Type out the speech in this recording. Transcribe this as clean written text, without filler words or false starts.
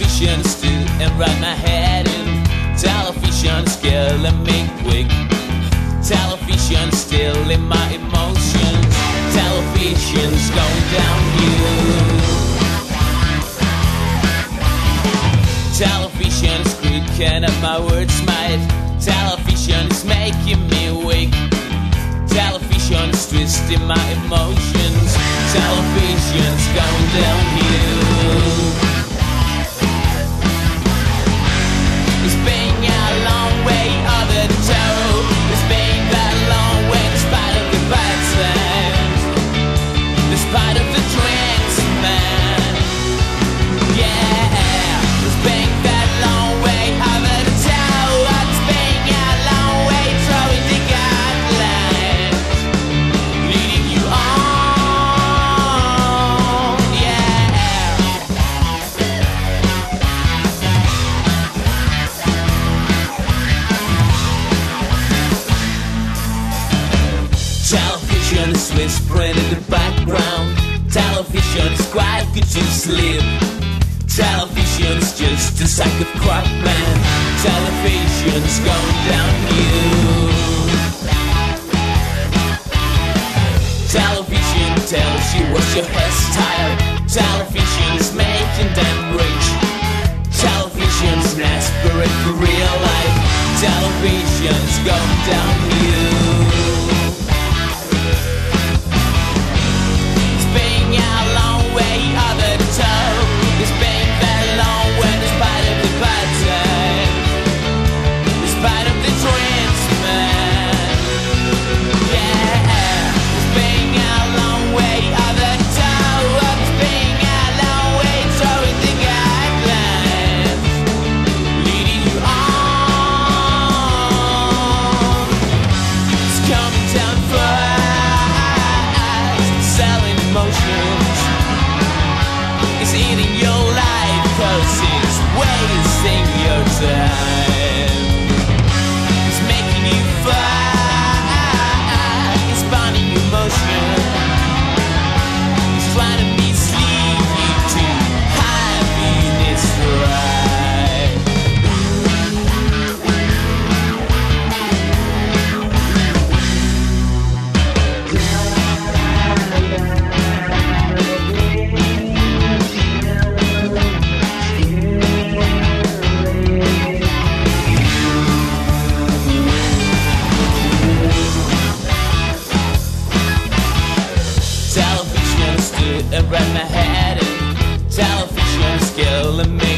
Television stood and ran my head in. Television skill and me quick. Television still in my emotions. Television's going downhill. Television's crooked up my words, mate. Television is making me weak. Television's twisting my emotions. Television's going downhill. It's been a long way over the toe. It's been that long way despite of the bad times, despite of the trends, man. Yeah, it's been that long way over the toe. It's been a long way throwing the guidelines, leading you on. Yeah. Television is whispering in the background. Television is quiet, good to sleep. Television is just a sack of crap, man. Television's going downhill. Television tells you what's your hairstyle. Television is making them rich. Television's desperate for real life. Television's going downhill. It's been a long way over the top. It's been that long way despite of the bad times, despite of the trends, man. Yeah, it's been a long way over the top. It's been a long way throwing the guidelines, leading you on. It's coming down fast, selling emotions. It's eating your life 'cause it's wasting your time. It's making you fight. It's burning emotion. It's trying to mislead you to happiness, right? Television stood and ran my head in. Television's killing me.